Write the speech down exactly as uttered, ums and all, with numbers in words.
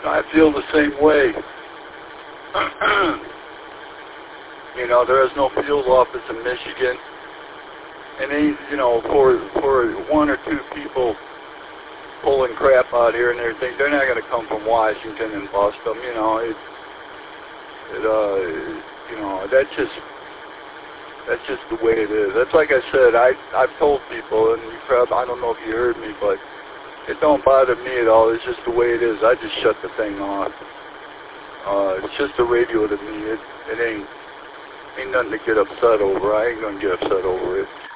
I feel the same way. You know, there is no field office in Michigan. And they, you know, for for one or two people pulling crap out here and everything, they're not going to come from Washington and bust them. You know, it, it, uh, you know, that's just that's just the way it is. That's like I said. I I've told people, and you probably, I don't know if you heard me, but it don't bother me at all. It's just the way it is. I just shut the thing off. Uh, it's just the radio to me. It it ain't ain't nothing to get upset over. I ain't gonna get upset over it.